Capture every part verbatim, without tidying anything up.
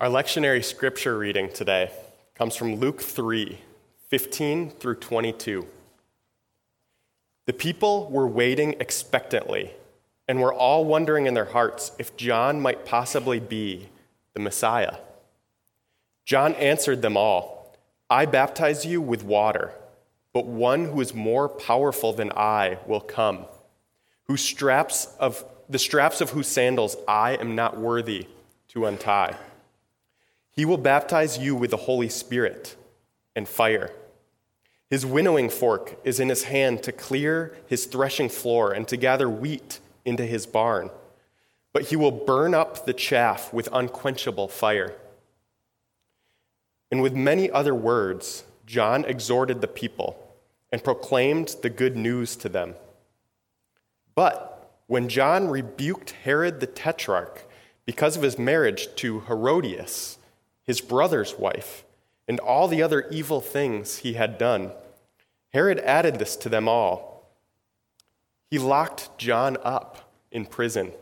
Our lectionary scripture reading today comes from Luke three, fifteen through twenty-two. The people were waiting expectantly and were all wondering in their hearts if John might possibly be the Messiah. John answered them all, "I baptize you with water, but one who is more powerful than I will come, whose straps of the straps of whose sandals I am not worthy to untie. He will baptize you with the Holy Spirit and fire. His winnowing fork is in his hand to clear his threshing floor and to gather wheat into his barn, but he will burn up the chaff with unquenchable fire." And with many other words, John exhorted the people and proclaimed the good news to them. But when John rebuked Herod the Tetrarch because of his marriage to Herodias, his brother's wife, and all the other evil things he had done, Herod added this to them all. He locked John up in prison.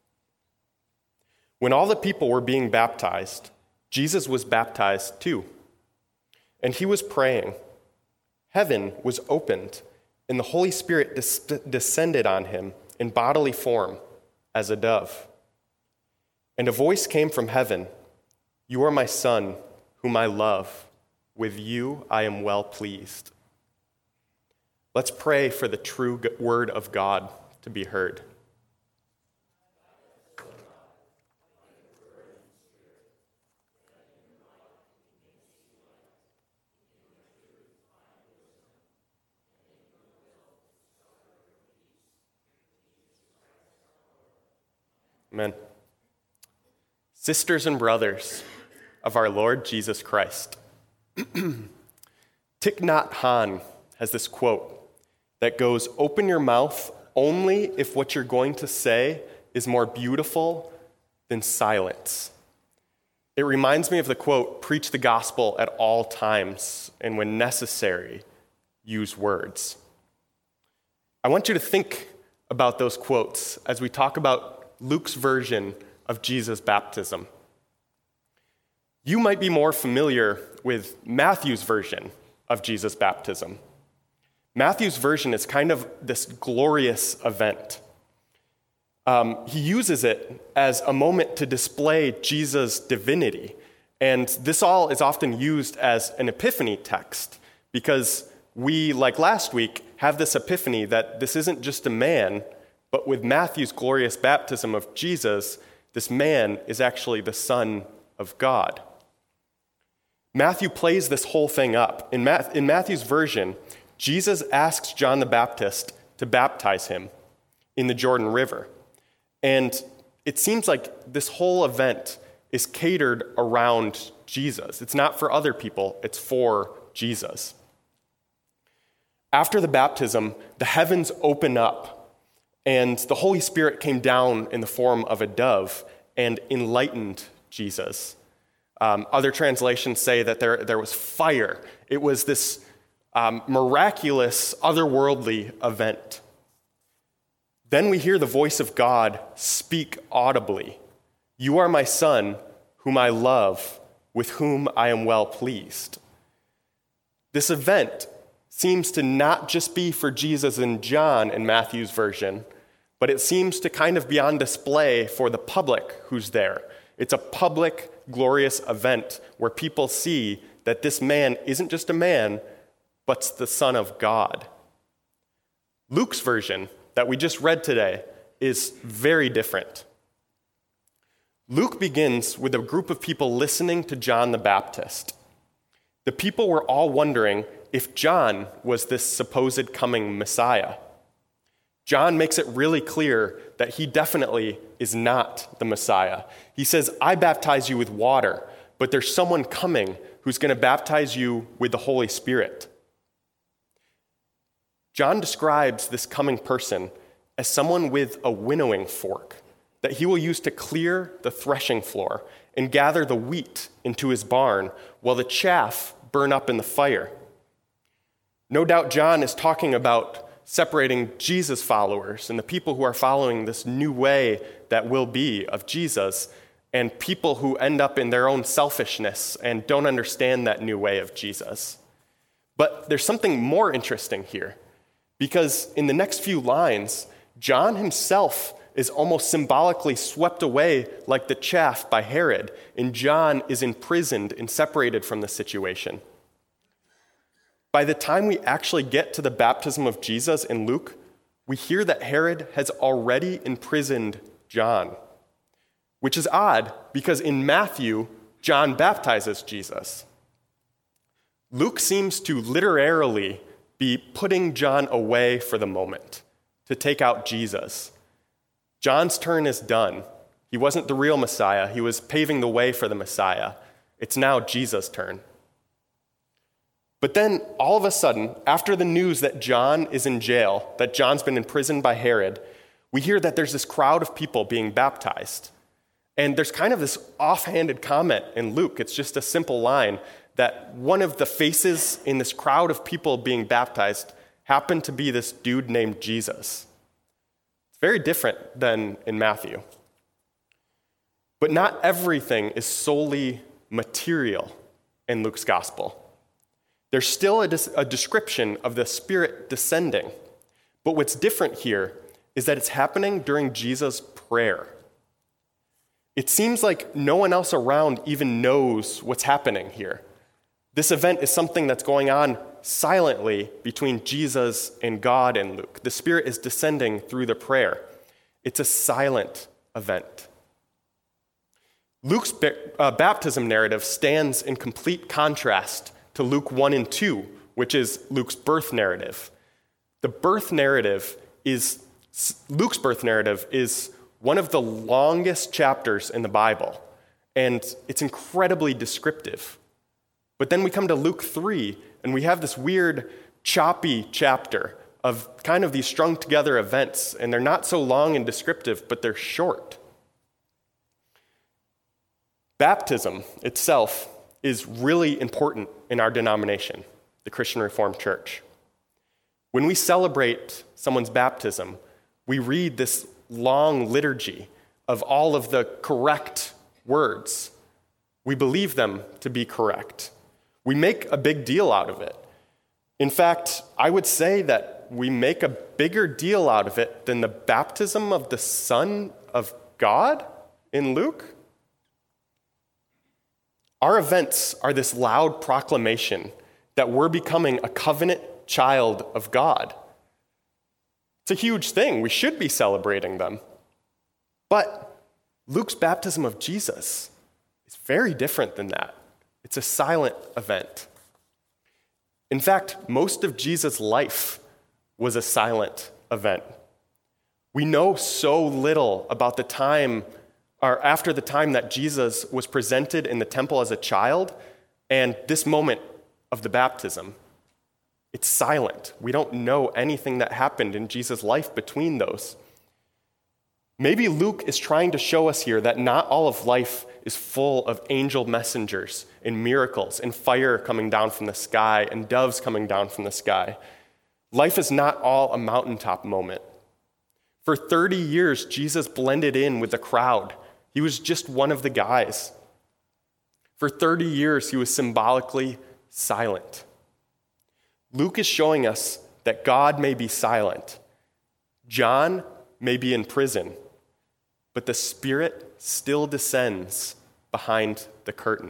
When all the people were being baptized, Jesus was baptized too. And he was praying. Heaven was opened, and the Holy Spirit des- descended on him in bodily form as a dove. And a voice came from heaven, "You are my Son, whom I love. With you I am well pleased." Let's pray for the true word of God to be heard. Amen. Sisters and brothers of our Lord Jesus Christ, Thich Nhat Hanh has this quote that goes, "Open your mouth only if what you're going to say is more beautiful than silence." It reminds me of the quote, "Preach the gospel at all times, and when necessary, use words." I want you to think about those quotes as we talk about Luke's version of Jesus' baptism. You might be more familiar with Matthew's version of Jesus' baptism. Matthew's version is kind of this glorious event. Um, he uses it as a moment to display Jesus' divinity. And this all is often used as an epiphany text because we, like last week, have this epiphany that this isn't just a man, but with Matthew's glorious baptism of Jesus, this man is actually the Son of God. Matthew plays this whole thing up. In, Ma- in Matthew's version, Jesus asks John the Baptist to baptize him in the Jordan River. And it seems like this whole event is catered around Jesus. It's not for other people, it's for Jesus. After the baptism, the heavens open up, and the Holy Spirit came down in the form of a dove and enlightened Jesus. Um, other translations say that there, there was fire. It was this um, miraculous, otherworldly event. Then we hear the voice of God speak audibly. "You are my Son, whom I love, with whom I am well pleased." This event seems to not just be for Jesus and John in Matthew's version, but it seems to kind of be on display for the public who's there. It's a public, glorious event where people see that this man isn't just a man, but the Son of God. Luke's version that we just read today is very different. Luke begins with a group of people listening to John the Baptist. The people were all wondering if John was this supposed coming Messiah. John makes it really clear that he definitely is not the Messiah. He says, "I baptize you with water, but there's someone coming who's going to baptize you with the Holy Spirit." John describes this coming person as someone with a winnowing fork that he will use to clear the threshing floor and gather the wheat into his barn while the chaff burn up in the fire. No doubt John is talking about separating Jesus followers and the people who are following this new way that will be of Jesus and people who end up in their own selfishness and don't understand that new way of Jesus. But there's something more interesting here, because in the next few lines, John himself is almost symbolically swept away like the chaff by Herod, and John is imprisoned and separated from the situation. By the time we actually get to the baptism of Jesus in Luke, we hear that Herod has already imprisoned John, which is odd because in Matthew, John baptizes Jesus. Luke seems to literally be putting John away for the moment to take out Jesus. John's turn is done. He wasn't the real Messiah. He was paving the way for the Messiah. It's now Jesus' turn. But then, all of a sudden, after the news that John is in jail, that John's been imprisoned by Herod, we hear that there's this crowd of people being baptized. And there's kind of this offhanded comment in Luke. It's just a simple line that one of the faces in this crowd of people being baptized happened to be this dude named Jesus. It's very different than in Matthew. But not everything is solely material in Luke's gospel. There's still a, des- a description of the Spirit descending. But what's different here is that it's happening during Jesus' prayer. It seems like no one else around even knows what's happening here. This event is something that's going on silently between Jesus and God in Luke. The Spirit is descending through the prayer. It's a silent event. Luke's uh, baptism narrative stands in complete contrast to Luke one and two, which is Luke's birth narrative. The birth narrative is, Luke's birth narrative is one of the longest chapters in the Bible, and it's incredibly descriptive. But then we come to Luke three, and we have this weird, choppy chapter of kind of these strung together events, and they're not so long and descriptive, but they're short. Baptism itself is really important in our denomination, the Christian Reformed Church. When we celebrate someone's baptism, we read this long liturgy of all of the correct words. We believe them to be correct. We make a big deal out of it. In fact, I would say that we make a bigger deal out of it than the baptism of the Son of God in Luke. Our events are this loud proclamation that we're becoming a covenant child of God. It's a huge thing. We should be celebrating them. But Luke's baptism of Jesus is very different than that. It's a silent event. In fact, most of Jesus' life was a silent event. We know so little about the time or after the time that Jesus was presented in the temple as a child and this moment of the baptism. It's silent. We don't know anything that happened in Jesus' life between those. Maybe Luke is trying to show us here that not all of life is full of angel messengers and miracles and fire coming down from the sky and doves coming down from the sky. Life is not all a mountaintop moment. For thirty years, Jesus blended in with the crowd. He was just one of the guys. For thirty years, he was symbolically silent. Luke is showing us that God may be silent. John may be in prison, but the Spirit still descends behind the curtain.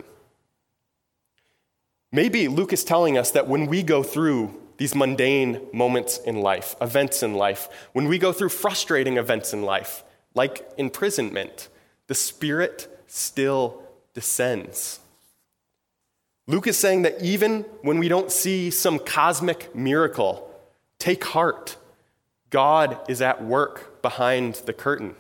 Maybe Luke is telling us that when we go through these mundane moments in life, events in life, when we go through frustrating events in life, like imprisonment, the Spirit still descends. Luke is saying that even when we don't see some cosmic miracle, take heart. God is at work behind the curtain.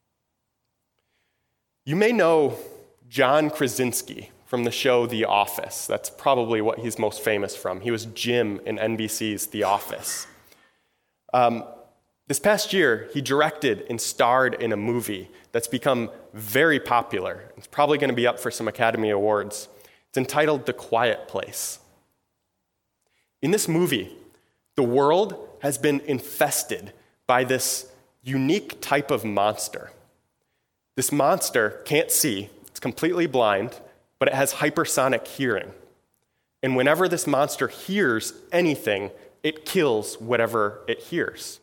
You may know John Krasinski from the show The Office. That's probably what he's most famous from. He was Jim in N B C's The Office. Um, this past year, he directed and starred in a movie that's become very popular. It's probably going to be up for some Academy Awards. It's entitled The Quiet Place. In this movie, the world has been infested by this unique type of monster. This monster can't see, it's completely blind, but it has hypersonic hearing. And whenever this monster hears anything, it kills whatever it hears.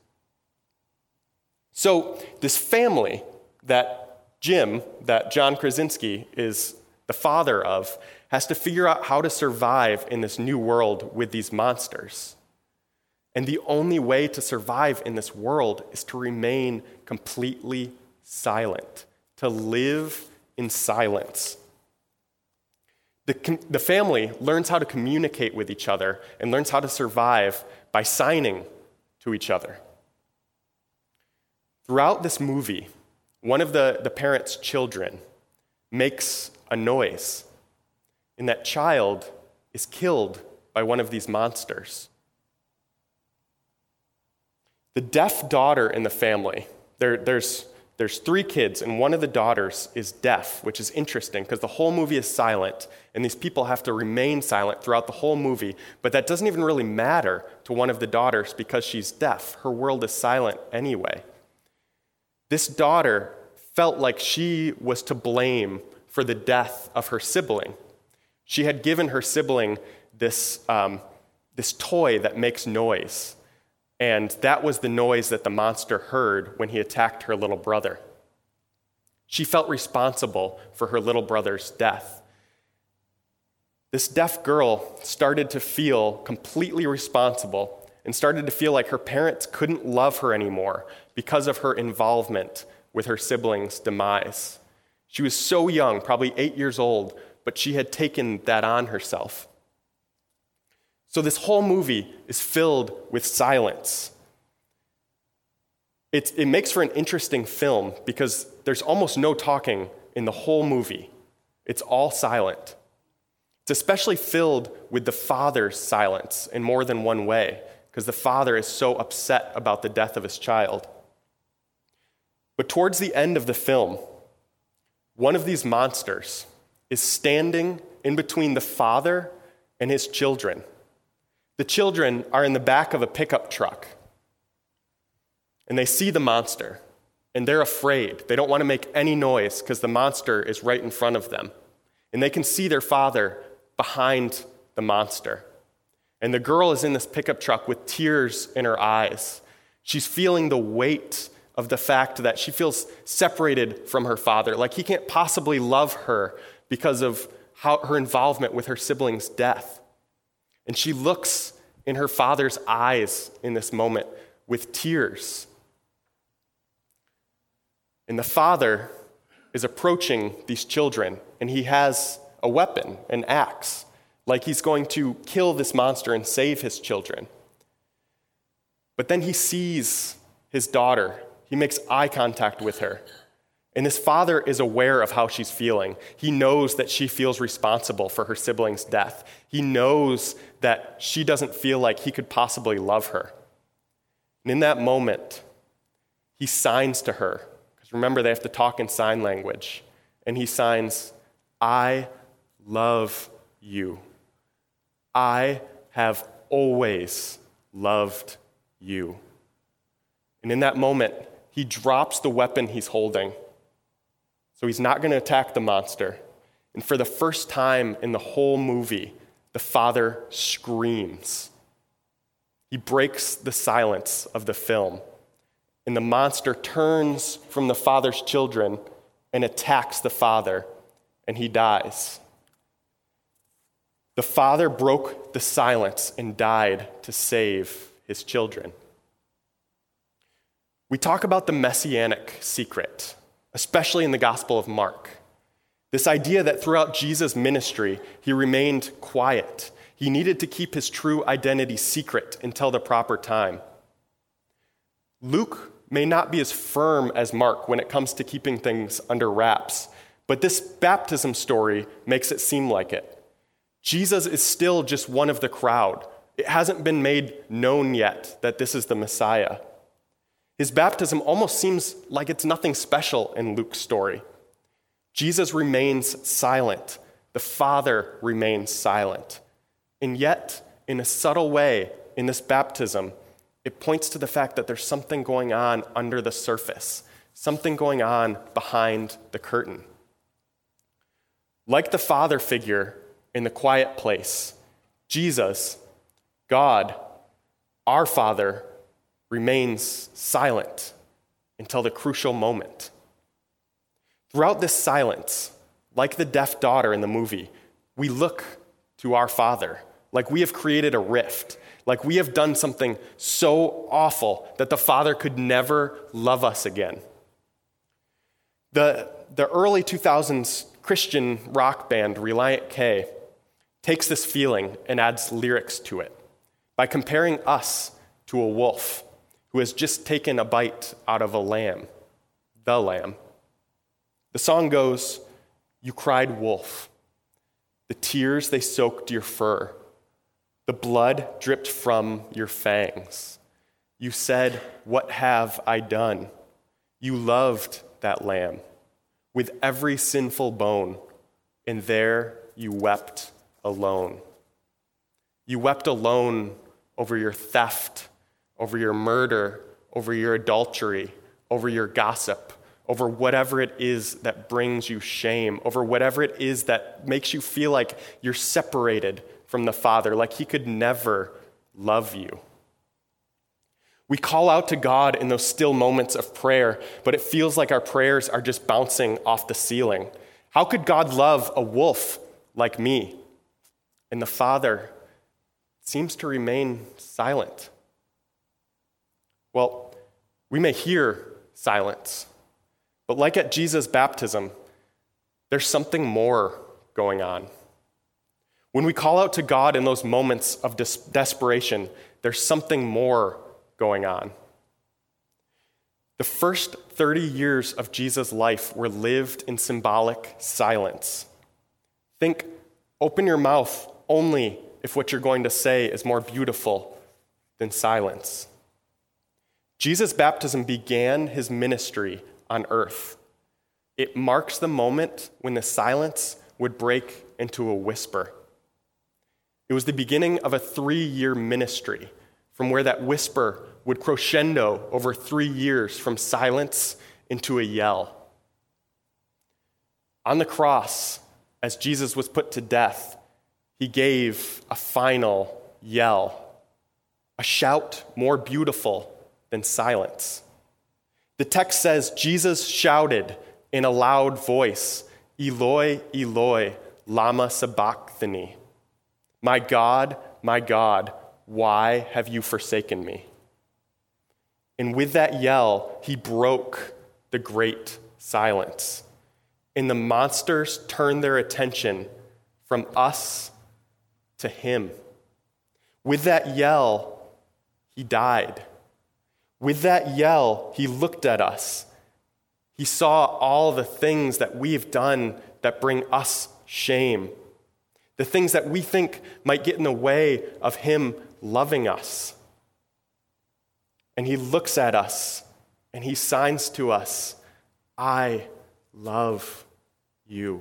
So this family that Jim, that John Krasinski is the father of, has to figure out how to survive in this new world with these monsters. And the only way to survive in this world is to remain completely silent, to live in silence. The, the family learns how to communicate with each other and learns how to survive by signing to each other. Throughout this movie, one of the, the parents' children makes a noise, and that child is killed by one of these monsters. The deaf daughter in the family, there, there's, there's three kids, and one of the daughters is deaf, which is interesting because the whole movie is silent, and these people have to remain silent throughout the whole movie, but that doesn't even really matter to one of the daughters because she's deaf. Her world is silent anyway. This daughter felt like she was to blame for the death of her sibling. She had given her sibling this, um, this toy that makes noise, and that was the noise that the monster heard when he attacked her little brother. She felt responsible for her little brother's death. This deaf girl started to feel completely responsible and started to feel like her parents couldn't love her anymore because of her involvement with her sibling's demise. She was so young, probably eight years old, but she had taken that on herself. So this whole movie is filled with silence. It, it makes for an interesting film because there's almost no talking in the whole movie. It's all silent. It's especially filled with the father's silence in more than one way, because the father is so upset about the death of his child. But towards the end of the film, one of these monsters is standing in between the father and his children. The children are in the back of a pickup truck, and they see the monster, and they're afraid. They don't want to make any noise because the monster is right in front of them. And they can see their father behind the monster. And the girl is in this pickup truck with tears in her eyes. She's feeling the weight of the fact that she feels separated from her father, like he can't possibly love her because of how her involvement with her sibling's death. And she looks in her father's eyes in this moment with tears. And the father is approaching these children, and he has a weapon, an axe, like he's going to kill this monster and save his children. But then he sees his daughter. He makes eye contact with her. And this father is aware of how she's feeling. He knows that she feels responsible for her sibling's death. He knows that she doesn't feel like he could possibly love her. And in that moment, he signs to her. Because remember, they have to talk in sign language. And he signs, "I love you. I have always loved you." And in that moment, he drops the weapon he's holding. So he's not going to attack the monster. And for the first time in the whole movie, the father screams. He breaks the silence of the film. And the monster turns from the father's children and attacks the father, and he dies. The father broke the silence and died to save his children. We talk about the messianic secret, especially in the Gospel of Mark. This idea that throughout Jesus' ministry, he remained quiet. He needed to keep his true identity secret until the proper time. Luke may not be as firm as Mark when it comes to keeping things under wraps, but this baptism story makes it seem like it. Jesus is still just one of the crowd. It hasn't been made known yet that this is the Messiah. His baptism almost seems like it's nothing special in Luke's story. Jesus remains silent. The Father remains silent. And yet, in a subtle way, in this baptism, it points to the fact that there's something going on under the surface, something going on behind the curtain. Like the Father figure in the quiet place, Jesus, God, our Father, remains silent until the crucial moment. Throughout this silence, like the deaf daughter in the movie, we look to our Father, like we have created a rift, like we have done something so awful that the Father could never love us again. The, the early two thousands Christian rock band Reliant K takes this feeling and adds lyrics to it by comparing us to a wolf who has just taken a bite out of a lamb, the lamb. The song goes, "You cried wolf. The tears, they soaked your fur. The blood dripped from your fangs. You said, 'What have I done?' You loved that lamb with every sinful bone, and there you wept alone. You wept alone over your theft, over your murder, over your adultery, over your gossip, over whatever it is that brings you shame, over whatever it is that makes you feel like you're separated from the Father, like he could never love you." We call out to God in those still moments of prayer, but it feels like our prayers are just bouncing off the ceiling. How could God love a wolf like me? And the Father seems to remain silent. Well, we may hear silence, but like at Jesus' baptism, there's something more going on. When we call out to God in those moments of des- desperation, there's something more going on. The first thirty years of Jesus' life were lived in symbolic silence. Think, open your mouth only if what you're going to say is more beautiful than silence. Jesus' baptism began his ministry on earth. It marks the moment when the silence would break into a whisper. It was the beginning of a three-year ministry, from where that whisper would crescendo over three years from silence into a yell. On the cross, as Jesus was put to death, he gave a final yell, a shout more beautiful than silence. The text says Jesus shouted in a loud voice, "Eloi, Eloi, lama sabachthani." "My God, my God, why have you forsaken me?" And with that yell, he broke the great silence. And the monsters turned their attention from us to him. With that yell, he died. With that yell, he looked at us. He saw all the things that we've done that bring us shame, the things that we think might get in the way of him loving us. And he looks at us and he signs to us, "I love you.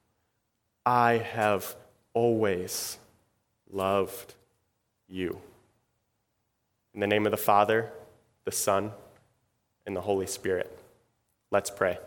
I have always loved you." In the name of the Father, the Son, and the Holy Spirit, let's pray.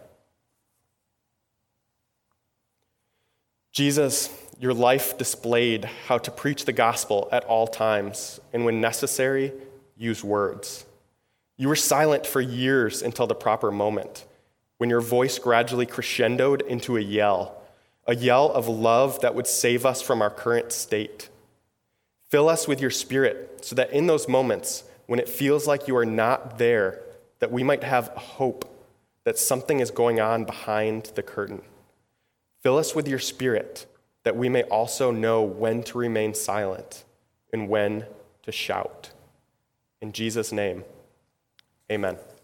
Jesus, your life displayed how to preach the gospel at all times, and when necessary, use words. You were silent for years until the proper moment, when your voice gradually crescendoed into a yell, a yell of love that would save us from our current state. Fill us with your Spirit so that in those moments when it feels like you are not there, that we might have hope that something is going on behind the curtain. Fill us with your Spirit that we may also know when to remain silent and when to shout. In Jesus' name, amen.